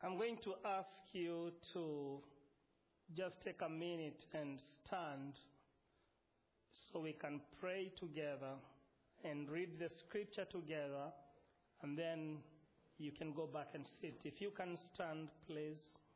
I'm going to ask you to just take a minute and stand so we can pray together and read the scripture together, and then you can go back and sit. If you can stand, please.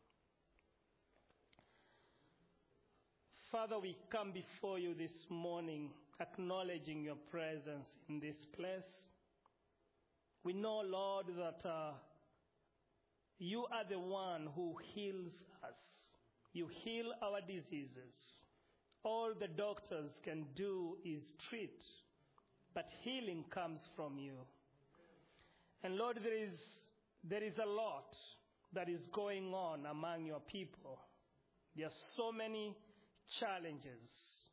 Father, we come before you this morning acknowledging your presence in this place. We know, Lord, that you are the one who heals us. You heal our diseases. All the doctors can do is treat, but healing comes from you. And Lord, there is a lot that is going on among your people. There are so many challenges.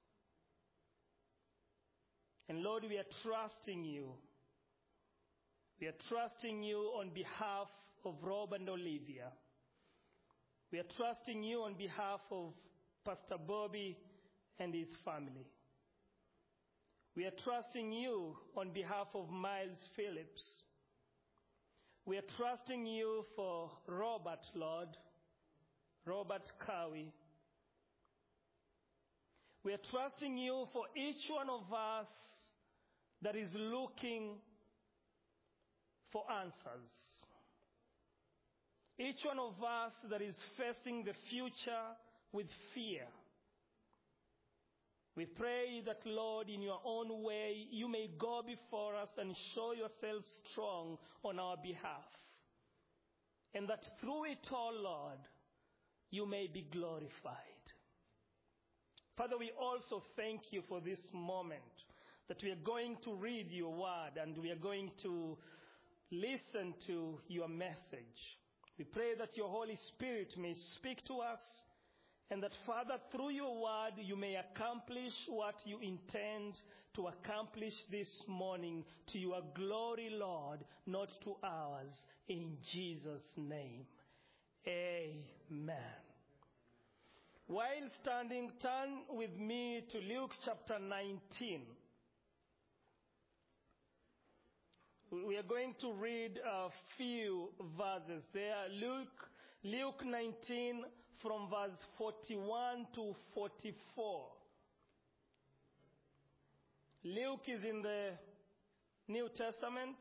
And Lord, we are trusting you. We are trusting you on behalf of Rob and Olivia. We are trusting you on behalf of Pastor Bobby and his family. We are trusting you on behalf of Miles Phillips. We are trusting you for Robert, Lord, Robert Cowie. We are trusting you for each one of us that is looking for answers. Each one of us that is facing the future with fear. We pray that, Lord, in your own way, you may go before us and show yourself strong on our behalf. And that through it all, Lord, you may be glorified. Father, we also thank you for this moment that we are going to read your word and we are going to listen to your message. We pray that your Holy Spirit may speak to us and that, Father, through your word, you may accomplish what you intend to accomplish this morning to your glory, Lord, not to ours. In Jesus' name, amen. While standing, turn with me to Luke chapter 19. We are going to read a few verses there. Luke 19 from verse 41 to 44. Luke is in the New Testament.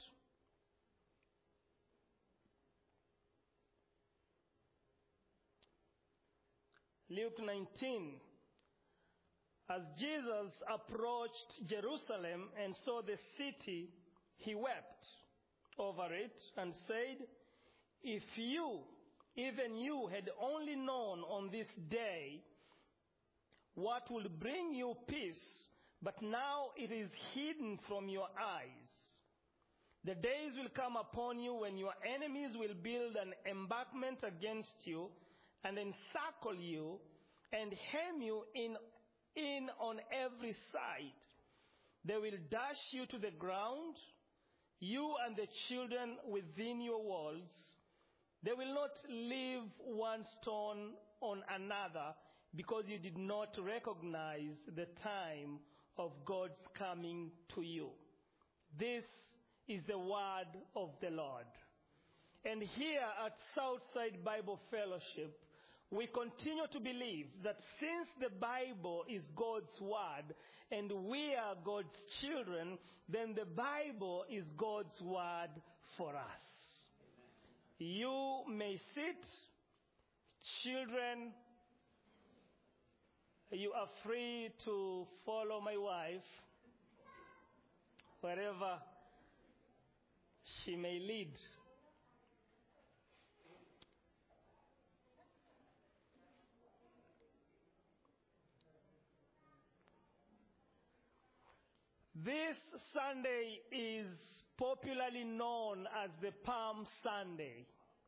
Luke 19. As Jesus approached Jerusalem and saw the city, he wept over it and said, "If you, even you, had only known on this day what will bring you peace, but now it is hidden from your eyes. The days will come upon you when your enemies will build an embankment against you and encircle you and hem you in on every side. They will dash you to the ground, you and the children within your walls. They will not leave one stone on another, because you did not recognize the time of God's coming to you." This is the word of the Lord. And here at Southside Bible Fellowship, we continue to believe that since the Bible is God's word and we are God's children, then the Bible is God's word for us. You may sit. Children, you are free to follow my wife wherever she may lead. This Sunday is popularly known as the Palm Sunday.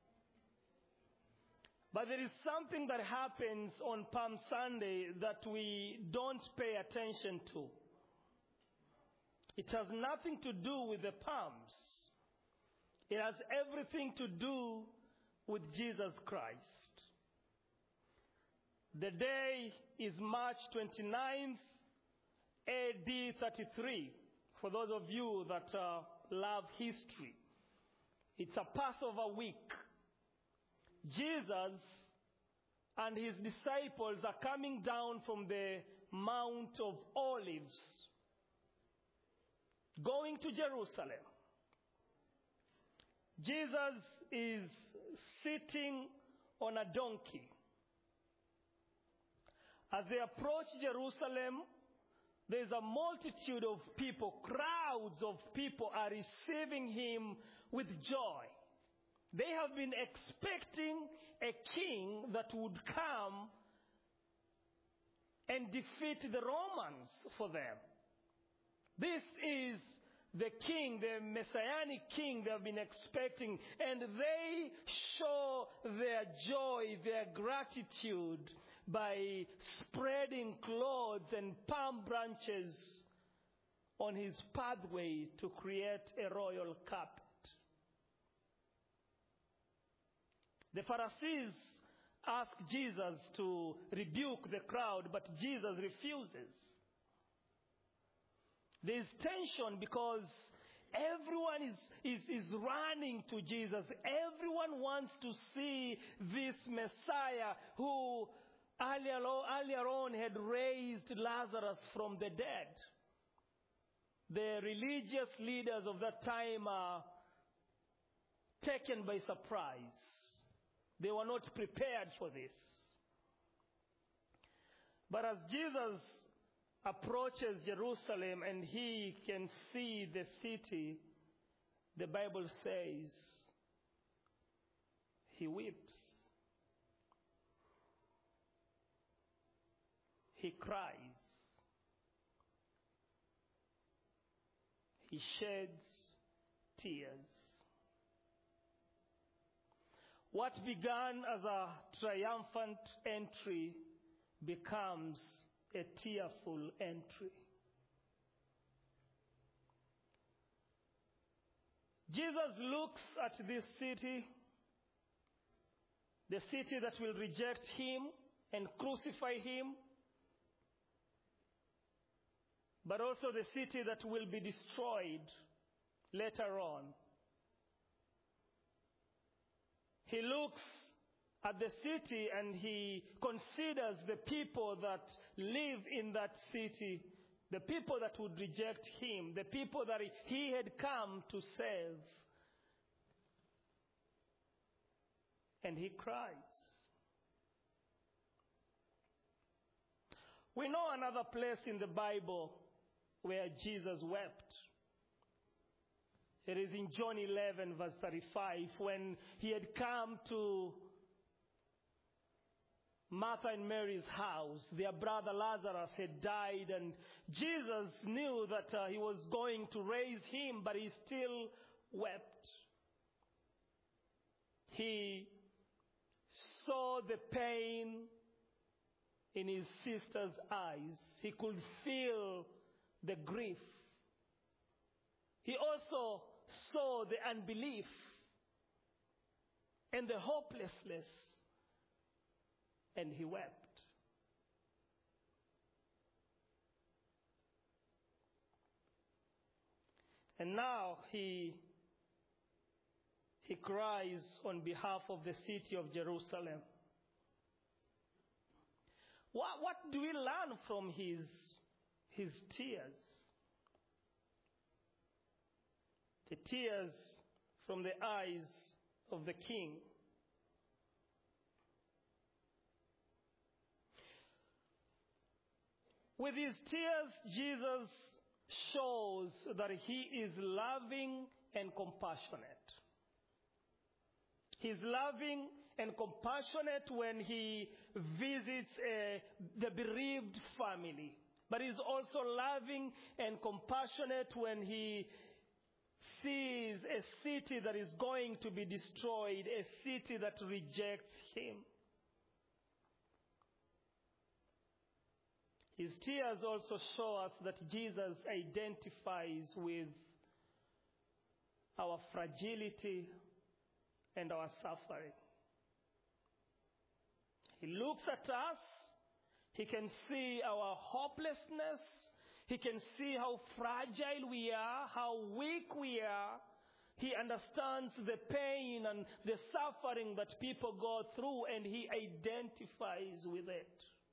But there is something that happens on Palm Sunday that we don't pay attention to. It has nothing to do with the palms. It has everything to do with Jesus Christ. The day is March 29th, AD 33, for those of you that love history. It's a Passover week. Jesus and his disciples are coming down from the Mount of Olives, going to Jerusalem. Jesus is sitting on a donkey. As they approach Jerusalem, there's a multitude of people, crowds of people are receiving him with joy. They have been expecting a king that would come and defeat the Romans for them. This is the king, the messianic king they have been expecting, and they show their joy, their gratitude by spreading clothes and palm branches on his pathway to create a royal carpet. The Pharisees ask Jesus to rebuke the crowd, but Jesus refuses. There's tension because everyone is running to Jesus. Everyone wants to see this Messiah who earlier on had raised Lazarus from the dead. The religious leaders of that time are taken by surprise. They were not prepared for this. But as Jesus approaches Jerusalem and he can see the city, the Bible says he weeps. He cries. He sheds tears. What began as a triumphant entry becomes a tearful entry. Jesus looks at this city, the city that will reject him and crucify him, but also the city that will be destroyed later on. He looks at the city and he considers the people that live in that city, the people that would reject him, the people that he had come to save. And he cries. We know another place in the Bible where Jesus wept. It is in John 11 verse 35 when he had come to Martha and Mary's house. Their brother Lazarus had died and Jesus knew that he was going to raise him, but he still wept. He saw the pain in his sister's eyes. He could feel the grief. He also saw the unbelief and the hopelessness, and he wept. And now he cries on behalf of the city of Jerusalem. What do we learn from his tears? The tears from the eyes of the king. With his tears, Jesus shows that he is loving and compassionate. He's loving and compassionate when he visits the bereaved family. But he's also loving and compassionate when he sees a city that is going to be destroyed, a city that rejects him. His tears also show us that Jesus identifies with our fragility and our suffering. He looks at us. He can see our hopelessness. He can see how fragile we are, how weak we are. He understands the pain and the suffering that people go through, and he identifies with it.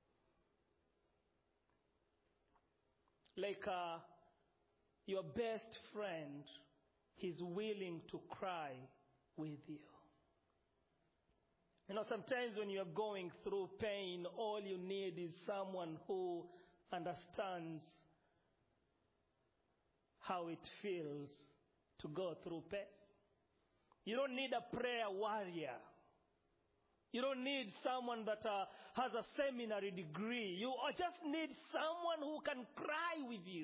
Like your best friend, he's willing to cry with you. You know, sometimes when you're going through pain, all you need is someone who understands how it feels to go through pain. You don't need a prayer warrior. You don't need someone that has a seminary degree. You just need someone who can cry with you.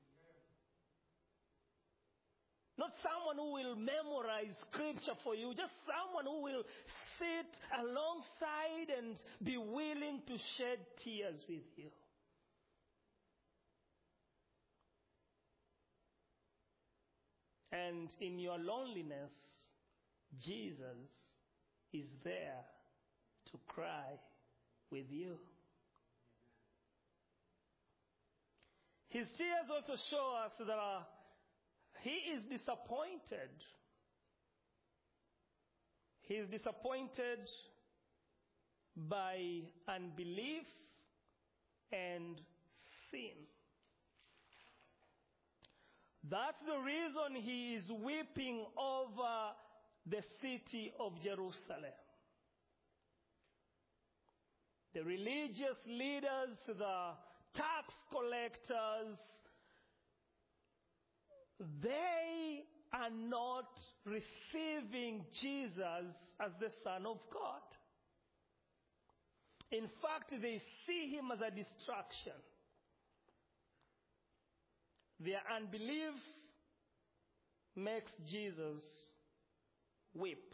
Not someone who will memorize scripture for you. Just someone who will sit alongside and be willing to shed tears with you. And in your loneliness, Jesus is there to cry with you. His tears also show us that he is disappointed. He is disappointed by unbelief and sin. That's the reason he is weeping over the city of Jerusalem. The religious leaders, the tax collectors, they are not receiving Jesus as the Son of God. In fact, they see him as a distraction. Their unbelief makes Jesus weep.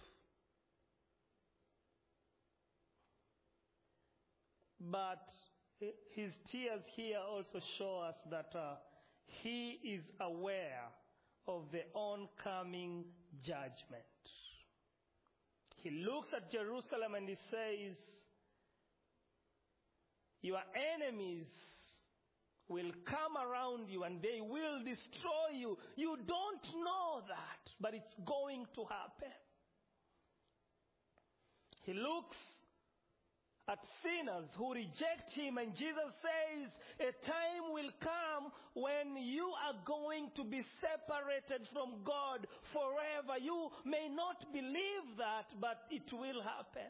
But his tears here also show us that he is aware of the oncoming judgment. He looks at Jerusalem and he says, your enemies will come around you and they will destroy you. You don't know that, but it's going to happen. He looks at sinners who reject him, and Jesus says, a time will come when you are going to be separated from God forever. You may not believe that, but it will happen.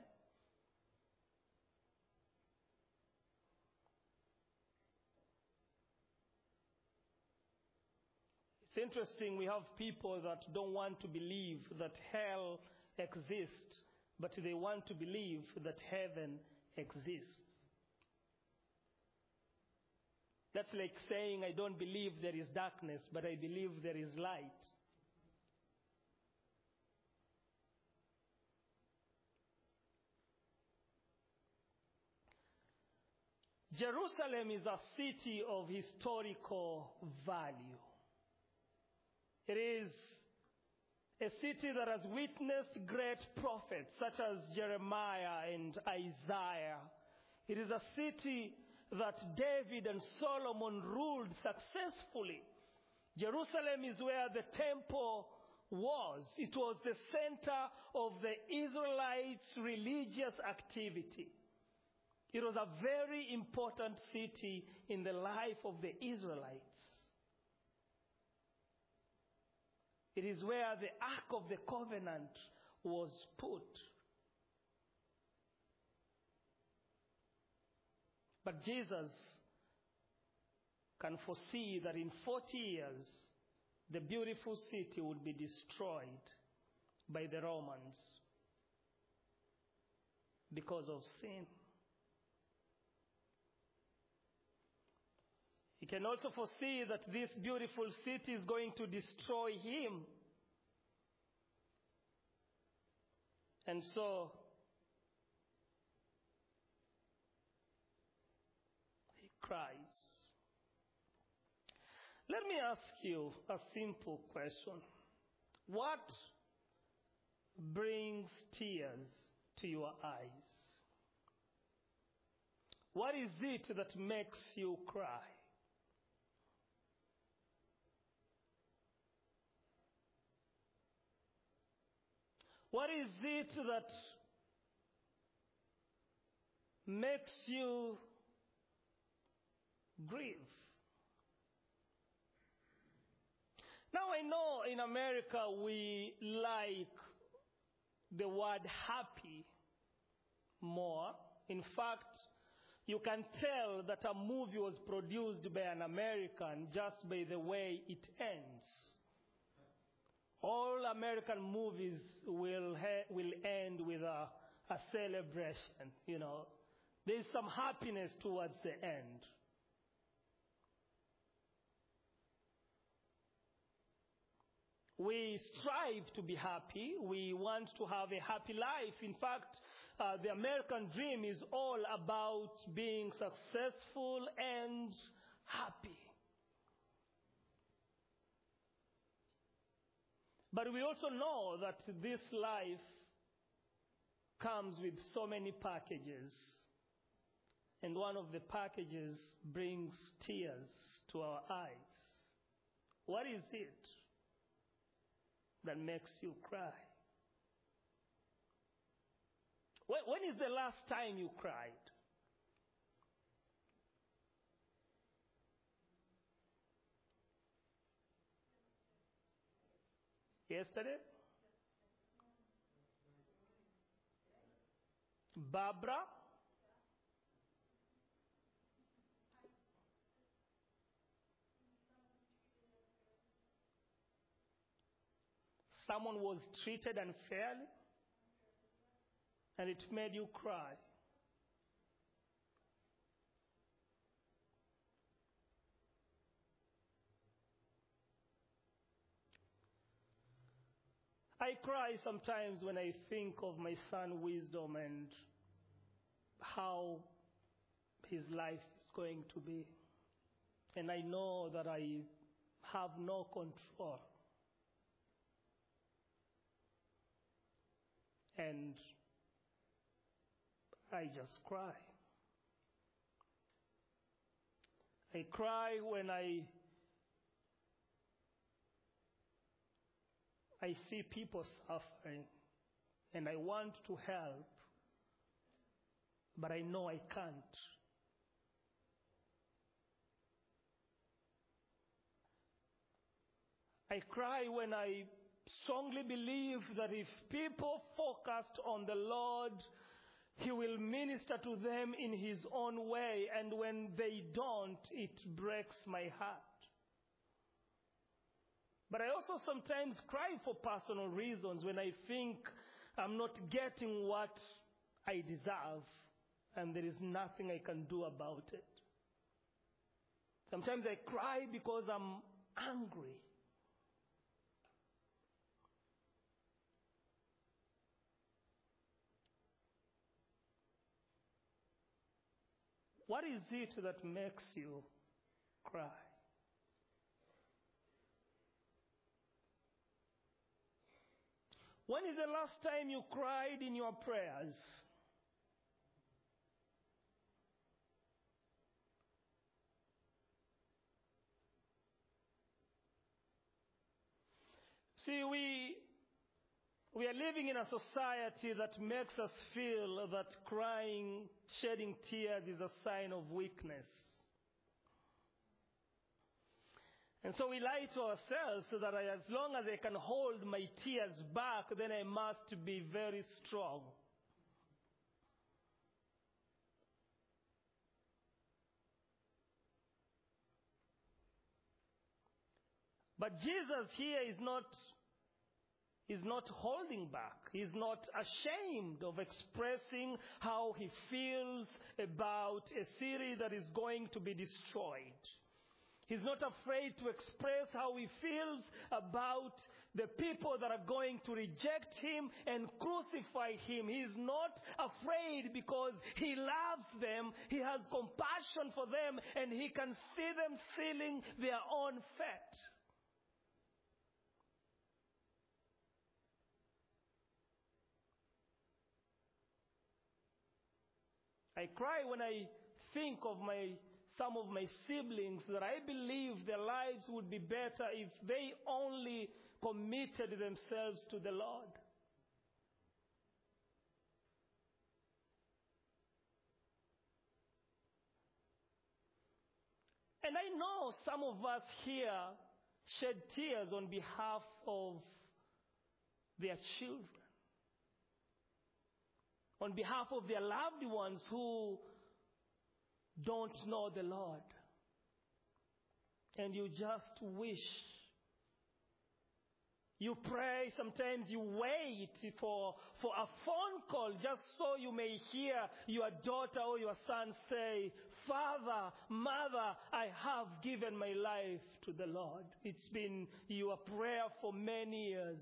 It's interesting, we have people that don't want to believe that hell exists, but they want to believe that heaven exists. That's like saying, I don't believe there is darkness, but I believe there is light. Jerusalem is a city of historical value. It is a city that has witnessed great prophets such as Jeremiah and Isaiah. It is a city that David and Solomon ruled successfully. Jerusalem is where the temple was. It was the center of the Israelites' religious activity. It was a very important city in the life of the Israelites. It is where the Ark of the Covenant was put. But Jesus can foresee that in 40 years, the beautiful city would be destroyed by the Romans because of sin. He can also foresee that this beautiful city is going to destroy him. And so, he cries. Let me ask you a simple question. What brings tears to your eyes? What is it that makes you cry? What is it that makes you grieve? Now I know in America we like the word happy more. In fact, you can tell that a movie was produced by an American just by the way it ends. All American movies will end with a celebration, you know. There's some happiness towards the end. We strive to be happy. We want to have a happy life. In fact, the American dream is all about being successful and happy. But we also know that this life comes with so many packages. And one of the packages brings tears to our eyes. What is it that makes you cry? When is the last time you cried? Yesterday? Barbara? Someone was treated unfairly and it made you cry. I cry sometimes when I think of my son Wisdom and how his life is going to be. And I know that I have no control. And I just cry. I cry when I see people suffering and I want to help, but I know I can't. I cry when I strongly believe that if people focused on the Lord, He will minister to them in His own way, and when they don't, it breaks my heart. But I also sometimes cry for personal reasons when I think I'm not getting what I deserve and there is nothing I can do about it. Sometimes I cry because I'm angry. What is it that makes you cry? When is the last time you cried in your prayers? See, we are living in a society that makes us feel that crying, shedding tears is a sign of weakness. And so we lie to ourselves so that as long as I can hold my tears back, then I must be very strong. But Jesus here is not holding back. He's not ashamed of expressing how he feels about a city that is going to be destroyed. He's not afraid to express how he feels about the people that are going to reject him and crucify him. He's not afraid because he loves them. He has compassion for them and he can see them sealing their own fate. I cry when I think of some of my siblings that I believe their lives would be better if they only committed themselves to the Lord. And I know some of us here shed tears on behalf of their children, on behalf of their loved ones who don't know the Lord. And you just wish. You pray, sometimes you wait for a phone call just so you may hear your daughter or your son say, Father, Mother, I have given my life to the Lord. It's been your prayer for many years.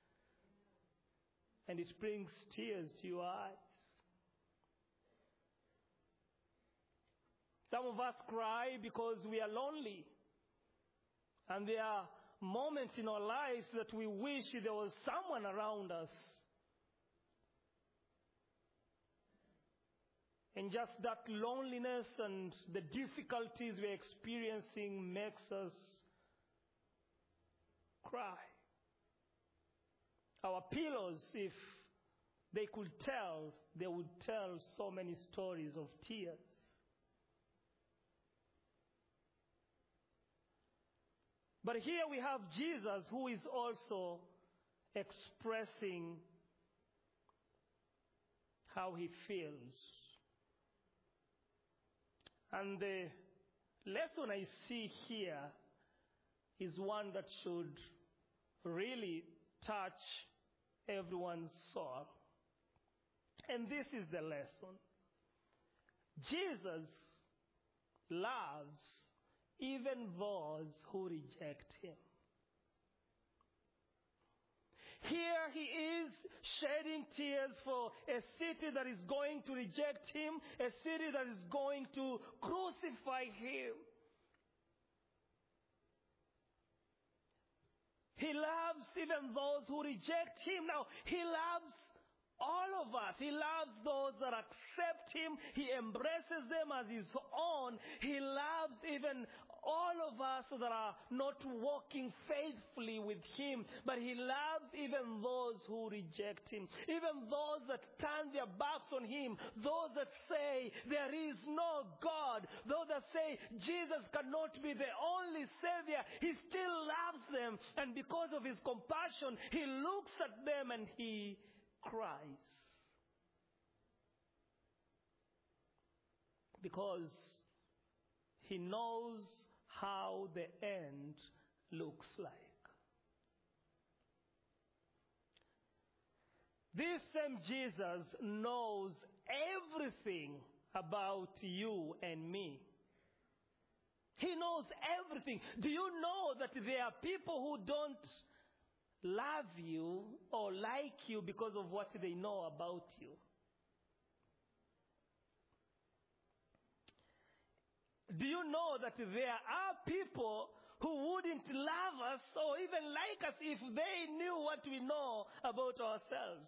And it brings tears to your eyes. Some of us cry because we are lonely. And there are moments in our lives that we wish there was someone around us. And just that loneliness and the difficulties we're experiencing makes us cry. Our pillows, if they could tell, they would tell so many stories of tears. But here we have Jesus, who is also expressing how he feels. And the lesson I see here is one that should really touch everyone's soul. And this is the lesson. Jesus loves even those who reject him. Here he is shedding tears for a city that is going to reject him, a city that is going to crucify him. He loves even those who reject him. Now, he loves all of us. He loves those that accept him. He embraces them as his own. He loves even all of us that are not walking faithfully with him. But he loves even those who reject him. Even those that turn their backs on him. Those that say there is no God. Those that say Jesus cannot be the only Savior. He still loves them. And because of his compassion, he looks at them and he cries. Because he knows how the end looks like. This same Jesus knows everything about you and me. He knows everything. Do you know that there are people who don't love you or like you because of what they know about you? Do you know that there are people who wouldn't love us or even like us if they knew what we know about ourselves?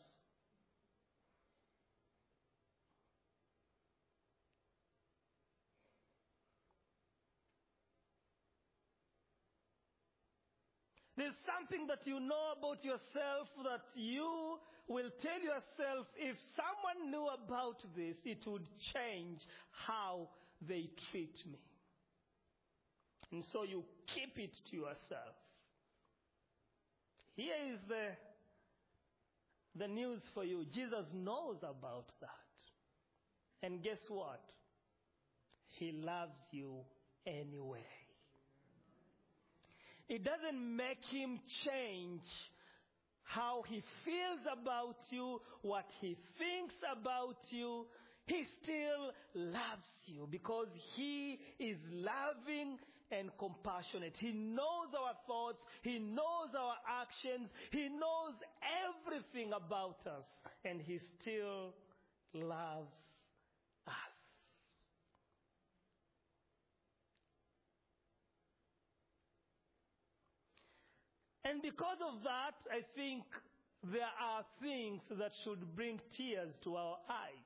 There's something that you know about yourself that you will tell yourself, if someone knew about this, it would change how they treat me. And so you keep it to yourself. Here is the news for you. Jesus knows about that. And guess what? He loves you anyway. It doesn't make him change how he feels about you, what he thinks about you. He still loves you because he is loving and compassionate. He knows our thoughts. He knows our actions. He knows everything about us. And he still loves us. And because of that, I think there are things that should bring tears to our eyes.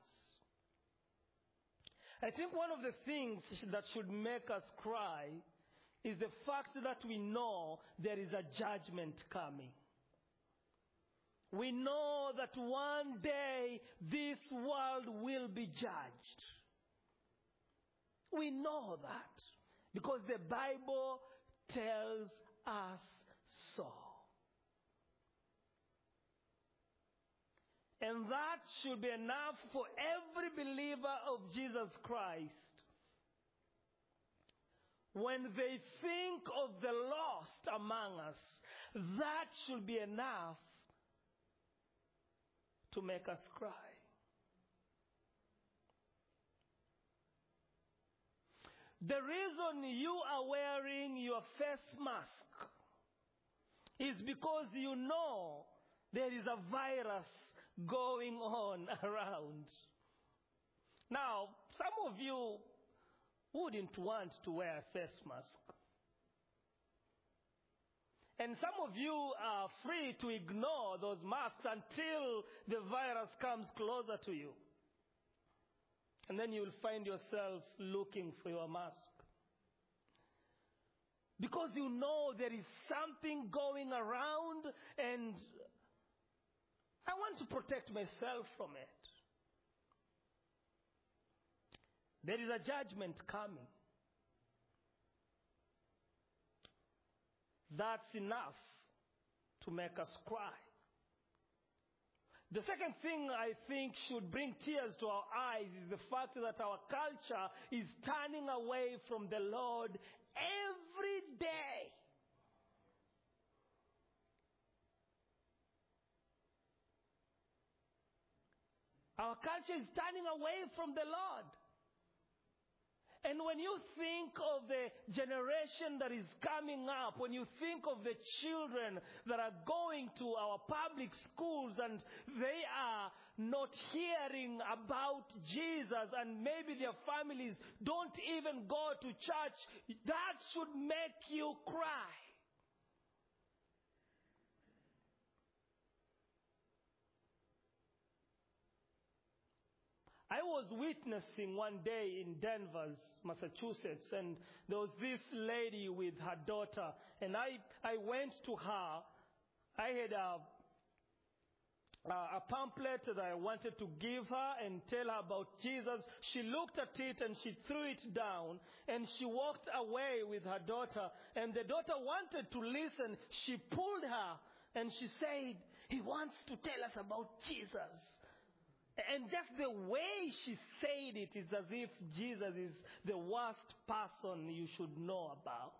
I think one of the things that should make us cry is the fact that we know there is a judgment coming. We know that one day this world will be judged. We know that Because the Bible tells us so. And that should be enough for every believer of Jesus Christ. When they think of the lost among us, that should be enough to make us cry. The reason you are wearing your face mask is because you know there is a virus going on around. Now, some of you wouldn't want to wear a face mask. And some of you are free to ignore those masks until the virus comes closer to you. And then you'll find yourself looking for your mask. Because you know there is something going around and I want to protect myself from it. There is a judgment coming. That's enough to make us cry. The second thing I think should bring tears to our eyes is the fact that our culture is turning away from the Lord every day. Our culture is turning away from the Lord. And when you think of the generation that is coming up, when you think of the children that are going to our public schools and they are not hearing about Jesus and maybe their families don't even go to church, that should make you cry. I was witnessing one day in Denver, Massachusetts, and there was this lady with her daughter, and I went to her. I had a pamphlet that I wanted to give her and tell her about Jesus. She looked at it and she threw it down, and she walked away with her daughter, and the daughter wanted to listen. She pulled her, and she said, "He wants to tell us about Jesus." And just the way she said it is as if Jesus is the worst person you should know about.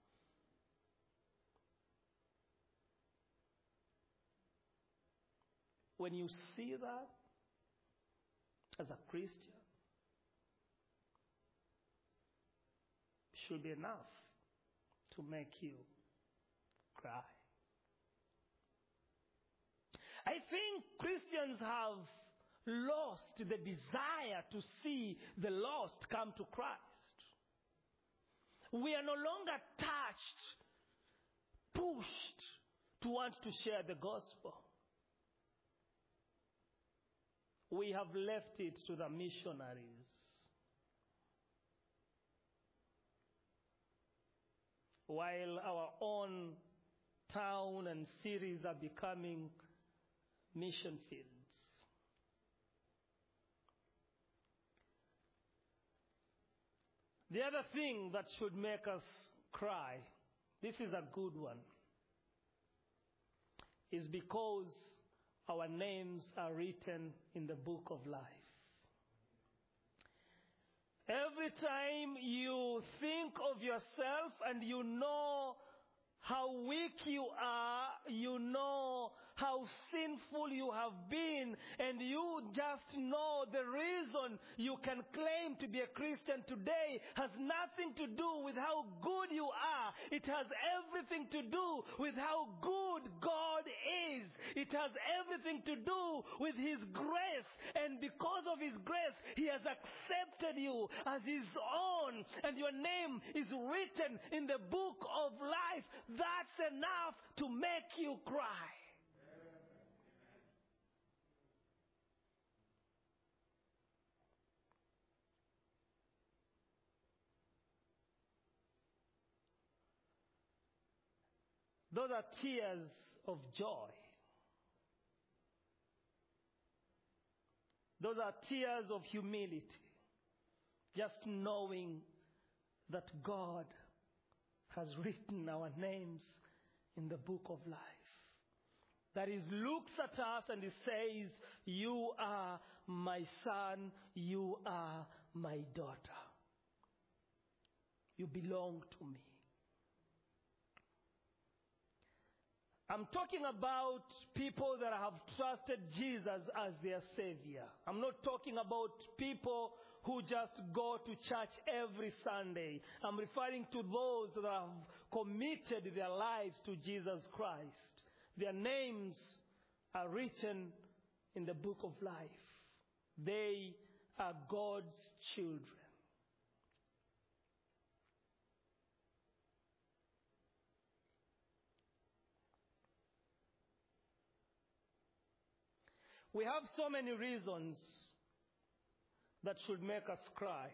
When you see that as a Christian, it should be enough to make you cry. I think Christians have lost the desire to see the lost come to Christ. We are no longer touched, pushed to want to share the gospel. We have left it to the missionaries. While our own town and cities are becoming mission fields. The other thing that should make us cry, this is a good one, is because our names are written in the book of life. Every time you think of yourself and you know how weak you are, you know how sinful you have been, and you just know the reason you can claim to be a Christian today has nothing to do with how good you are. It has everything to do with how good God is. It has everything to do with His grace, and because of His grace, He has accepted you as His own, and your name is written in the book of life. That's enough to make you cry. Those are tears of joy. Those are tears of humility. Just knowing that God has written our names in the book of life. That He looks at us and He says, you are my son, you are my daughter. You belong to me. I'm talking about people that have trusted Jesus as their Savior. I'm not talking about people who just go to church every Sunday. I'm referring to those that have committed their lives to Jesus Christ. Their names are written in the book of life. They are God's children. We have so many reasons that should make us cry.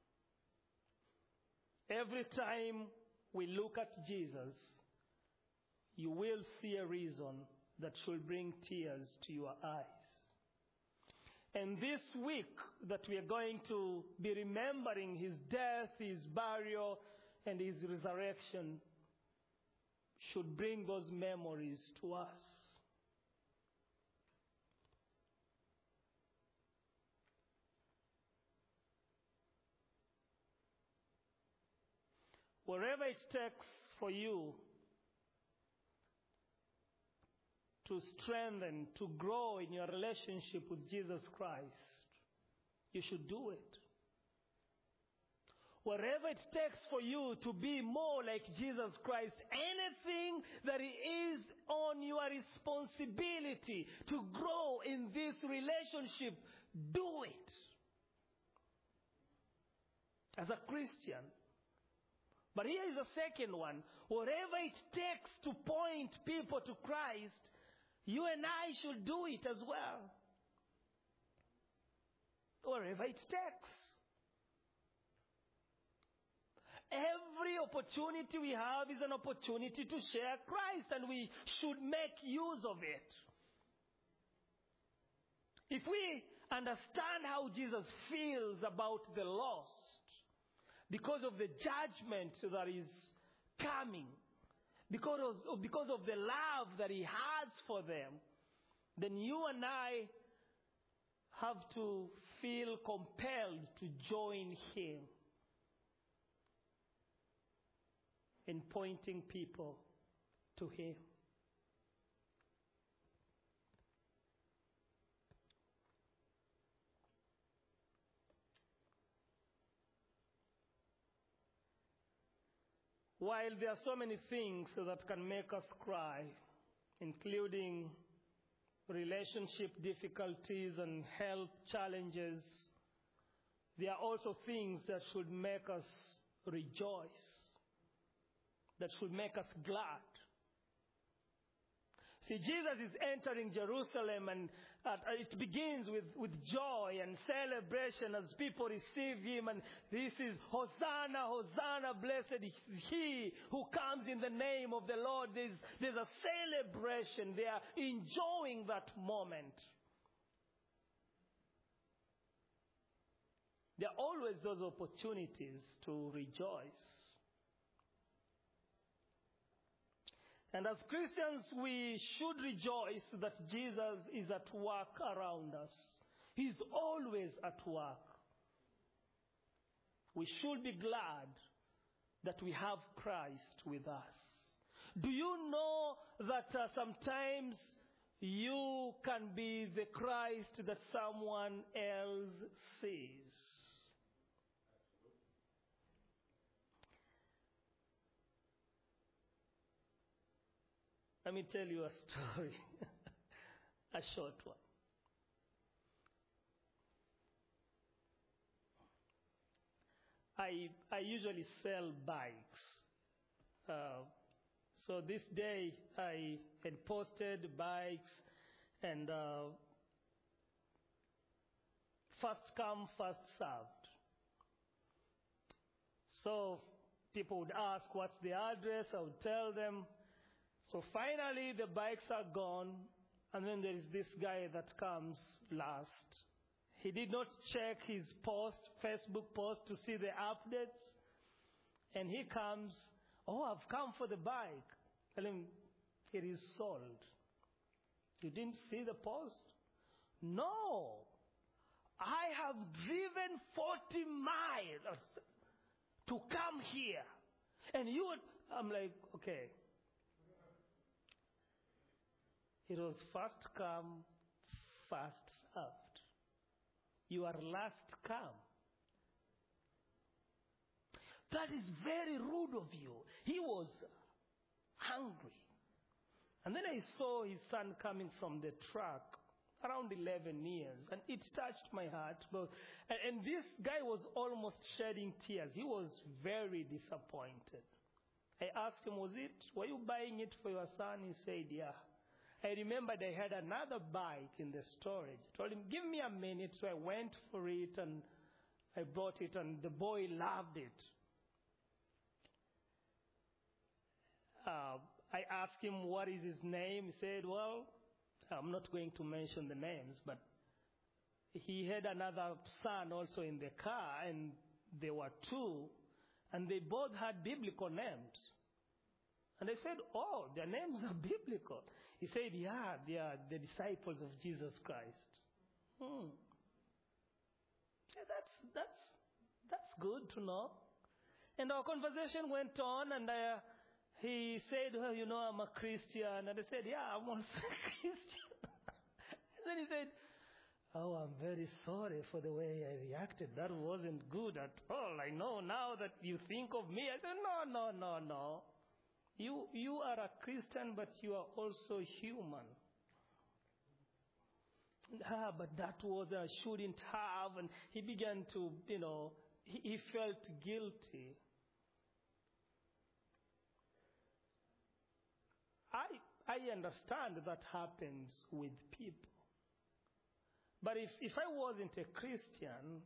Every time we look at Jesus, you will see a reason that should bring tears to your eyes. And this week that we are going to be remembering His death, His burial, and His resurrection should bring those memories to us. Wherever it takes for you to strengthen, to grow in your relationship with Jesus Christ, you should do it. Wherever it takes for you to be more like Jesus Christ, anything that is on your responsibility to grow in this relationship, do it. As a Christian. But here is a second one. Whatever it takes to point people to Christ, you and I should do it as well. Wherever it takes. Every opportunity we have is an opportunity to share Christ, and we should make use of it. If we understand how Jesus feels about the lost, because of the judgment that is coming, because of the love that He has for them, then you and I have to feel compelled to join Him in pointing people to Him. While there are so many things that can make us cry, including relationship difficulties and health challenges, there are also things that should make us rejoice, that should make us glad. See, Jesus is entering Jerusalem, and it begins with joy and celebration as people receive Him. And this is Hosanna, Hosanna, blessed is He who comes in the name of the Lord. There's a celebration. They are enjoying that moment. There are always those opportunities to rejoice. And as Christians, we should rejoice that Jesus is at work around us. He's always at work. We should be glad that we have Christ with us. Do you know that sometimes you can be the Christ that someone else sees? Let me tell you a story, a short one. I usually sell bikes. So this day I had posted bikes, and first come, first served. So people would ask, what's the address? I would tell them. So finally the bikes are gone, and then there is this guy that comes last. He did not check his Facebook post to see the updates. And he comes, "Oh, I've come for the bike." Tell him, "It is sold." "You didn't see the post?" "No. I have driven 40 miles to come here. And you would..." I'm like, okay. It was first come, first served. You are last come. That is very rude of you. He was hungry. And then I saw his son coming from the truck, around 11 years, and it touched my heart. And this guy was almost shedding tears. He was very disappointed. I asked him, "Were you buying it for your son?" He said, "Yeah." I remembered I had another bike in the storage. I told him, "Give me a minute." So I went for it and I bought it, and the boy loved it. I asked him, "What is his name?" He said, "Well, I'm not going to mention the names, but he had another son also in the car, and there were two, and they both had biblical names." And I said, "Oh, their names are biblical." He said, "Yeah, they are the disciples of Jesus Christ." Yeah, that's good to know. And our conversation went on, and he said, "Well, I'm a Christian." And I said, "Yeah, I'm also a Christian." And then he said, "Oh, I'm very sorry for the way I reacted. That wasn't good at all. I know now that you think of me." I said, No. You are a Christian, but you are also human." But that was, I shouldn't have. And he began to, he felt guilty. I understand that happens with people. But if I wasn't a Christian,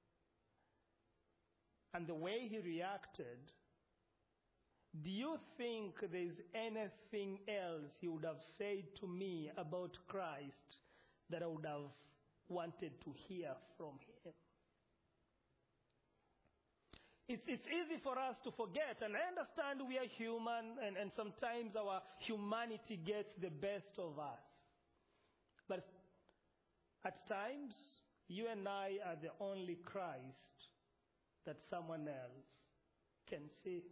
and the way he reacted, do you think there's anything else he would have said to me about Christ that I would have wanted to hear from him? It's easy for us to forget, and I understand we are human, and sometimes our humanity gets the best of us. But at times, you and I are the only Christ that someone else can see.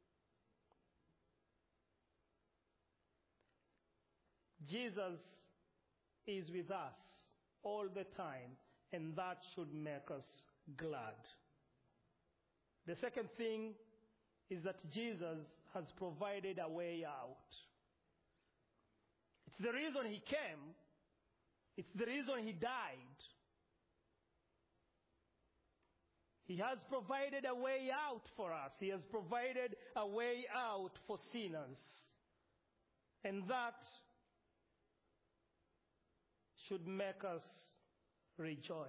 Jesus is with us all the time, and that should make us glad. The second thing is that Jesus has provided a way out. It's the reason he came. It's the reason he died. He has provided a way out for us. He has provided a way out for sinners. And that should make us rejoice.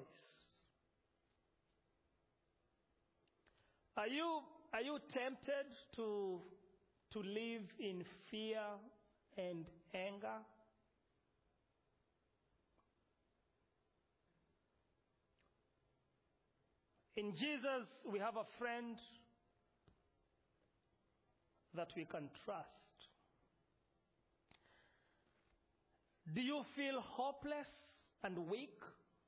Are you tempted to live in fear and anger? In Jesus, we have a friend that we can trust. Do you feel hopeless and weak?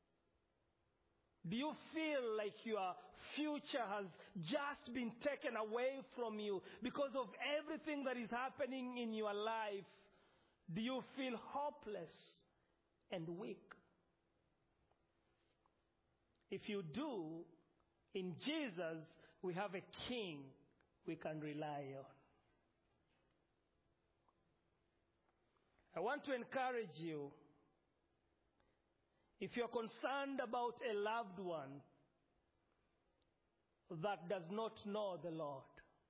Do you feel like your future has just been taken away from you because of everything that is happening in your life? Do you feel hopeless and weak? If you do, in Jesus, we have a king we can rely on. I want to encourage you, if you're concerned about a loved one that does not know the Lord,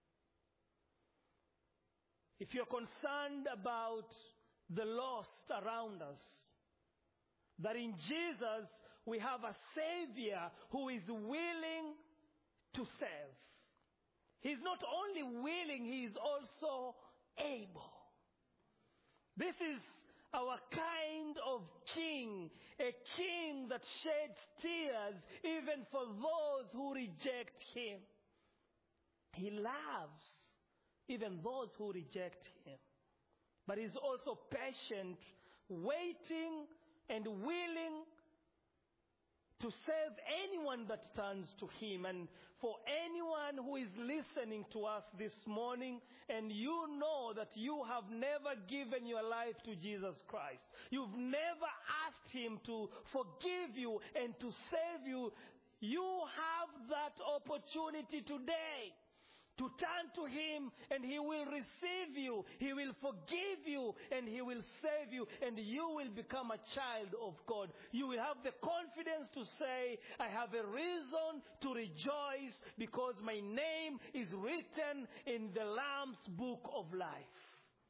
if you're concerned about the lost around us, that in Jesus we have a Savior who is willing to save. He's not only willing, he is also able. This is our kind of king, a king that sheds tears even for those who reject him. He loves even those who reject him. But he's also patient, waiting and willing to save anyone that turns to him. And for anyone who is listening to us this morning, and you know that you have never given your life to Jesus Christ, you've never asked him to forgive you and to save you, you have that opportunity today to turn to him, and he will receive you, he will forgive you, and he will save you, and you will become a child of God. You will have the confidence to say, I have a reason to rejoice because my name is written in the Lamb's book of life.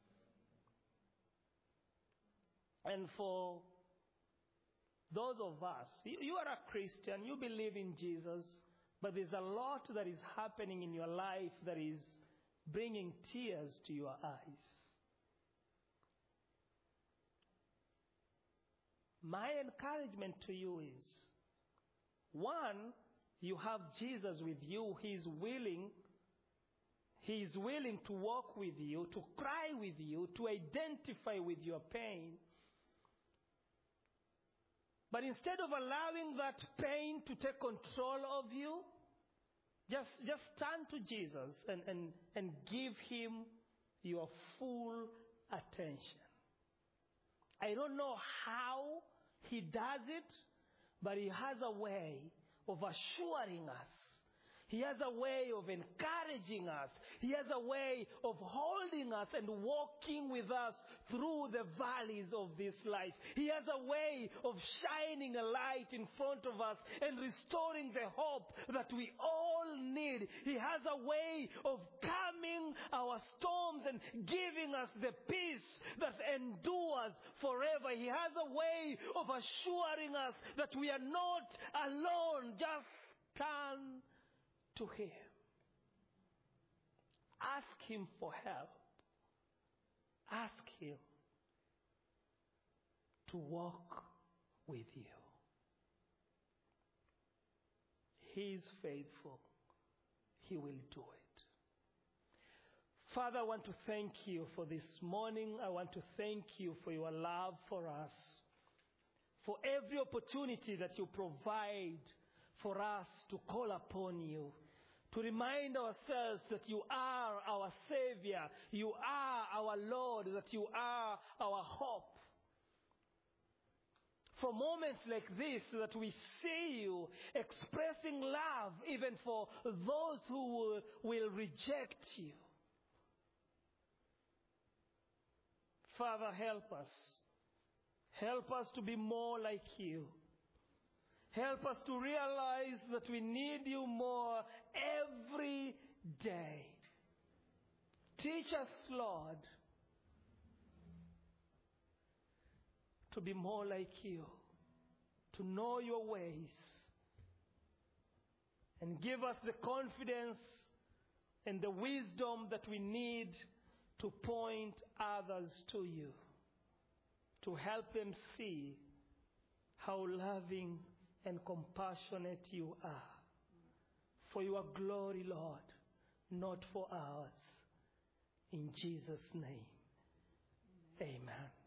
And for those of us, you are a Christian, you believe in Jesus, but there's a lot that is happening in your life that is bringing tears to your eyes. My encouragement to you is, one, you have Jesus with you. He is willing to walk with you, to cry with you, to identify with your pain. But instead of allowing that pain to take control of you, just turn to Jesus and give him your full attention. I don't know how he does it, but he has a way of assuring us. He has a way of encouraging us. He has a way of holding us and walking with us through the valleys of this life. He has a way of shining a light in front of us and restoring the hope that we all need. He has a way of calming our storms and giving us the peace that endures forever. He has a way of assuring us that we are not alone. Just turn to him. Ask him for help. Ask him to walk with you. He is faithful. He will do it. Father, I want to thank you for this morning. I want to thank you for your love for us, for every opportunity that you provide for us to call upon you, to remind ourselves that you are our Savior, you are our Lord, that you are our hope. For moments like this, that we see you expressing love even for those who will reject you. Father, help us. Help us to be more like you. Help us to realize that we need you more every day. Teach us, Lord, to be more like you, to know your ways, and give us the confidence and the wisdom that we need to point others to you, to help them see how loving and compassionate you are. For your glory, Lord, not for ours. In Jesus' name, amen.